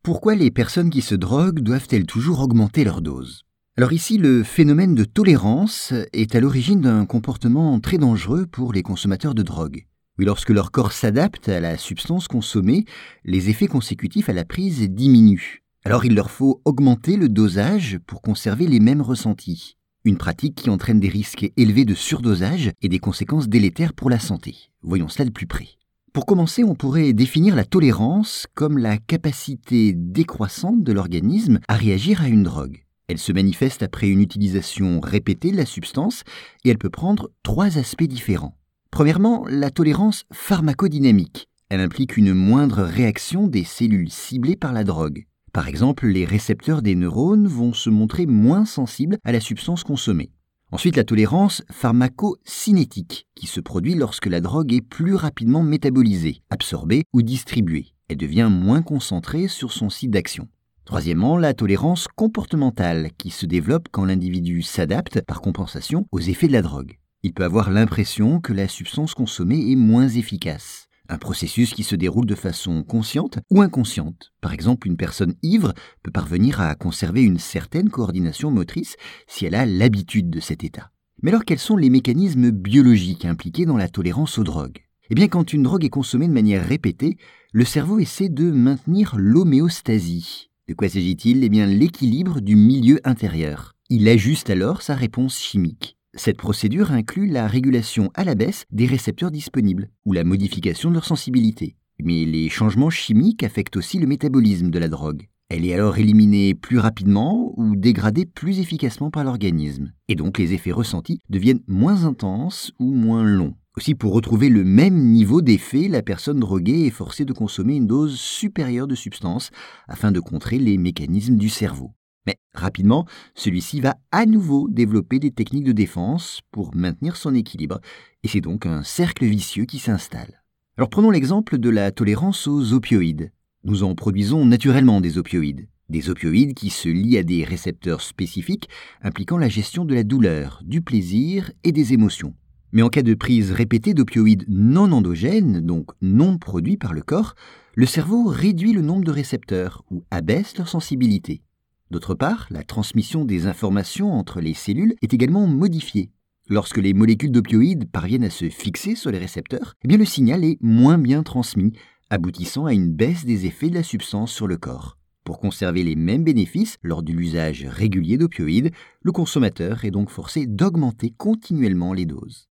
Pourquoi les personnes qui se droguent doivent-elles toujours augmenter leur dose? Alors ici, le phénomène de tolérance est à l'origine d'un comportement très dangereux pour les consommateurs de drogue. Oui, lorsque leur corps s'adapte à la substance consommée, les effets consécutifs à la prise diminuent. Alors il leur faut augmenter le dosage pour conserver les mêmes ressentis. Une pratique qui entraîne des risques élevés de surdosage et des conséquences délétères pour la santé. Voyons cela de plus près. Pour commencer, on pourrait définir la tolérance comme la capacité décroissante de l'organisme à réagir à une drogue. Elle se manifeste après une utilisation répétée de la substance et elle peut prendre 3 aspects différents. Premièrement, la tolérance pharmacodynamique. Elle implique une moindre réaction des cellules ciblées par la drogue. Par exemple, les récepteurs des neurones vont se montrer moins sensibles à la substance consommée. Ensuite, la tolérance pharmacocinétique, qui se produit lorsque la drogue est plus rapidement métabolisée, absorbée ou distribuée. Elle devient moins concentrée sur son site d'action. Troisièmement, la tolérance comportementale, qui se développe quand l'individu s'adapte, par compensation, aux effets de la drogue. Il peut avoir l'impression que la substance consommée est moins efficace. Un processus qui se déroule de façon consciente ou inconsciente. Par exemple, une personne ivre peut parvenir à conserver une certaine coordination motrice si elle a l'habitude de cet état. Mais alors, quels sont les mécanismes biologiques impliqués dans la tolérance aux drogues? Eh bien, quand une drogue est consommée de manière répétée, le cerveau essaie de maintenir l'homéostasie. De quoi s'agit-il? Eh bien, l'équilibre du milieu intérieur. Il ajuste alors sa réponse chimique. Cette procédure inclut la régulation à la baisse des récepteurs disponibles ou la modification de leur sensibilité. Mais les changements chimiques affectent aussi le métabolisme de la drogue. Elle est alors éliminée plus rapidement ou dégradée plus efficacement par l'organisme. Et donc les effets ressentis deviennent moins intenses ou moins longs. Aussi, pour retrouver le même niveau d'effet, la personne droguée est forcée de consommer une dose supérieure de substance afin de contrer les mécanismes du cerveau. Mais rapidement, celui-ci va à nouveau développer des techniques de défense pour maintenir son équilibre, et c'est donc un cercle vicieux qui s'installe. Alors prenons l'exemple de la tolérance aux opioïdes. Nous en produisons naturellement des opioïdes qui se lient à des récepteurs spécifiques impliquant la gestion de la douleur, du plaisir et des émotions. Mais en cas de prise répétée d'opioïdes non endogènes, donc non produits par le corps, le cerveau réduit le nombre de récepteurs ou abaisse leur sensibilité. D'autre part, la transmission des informations entre les cellules est également modifiée. Lorsque les molécules d'opioïdes parviennent à se fixer sur les récepteurs, eh bien le signal est moins bien transmis, aboutissant à une baisse des effets de la substance sur le corps. Pour conserver les mêmes bénéfices lors de l'usage régulier d'opioïdes, le consommateur est donc forcé d'augmenter continuellement les doses.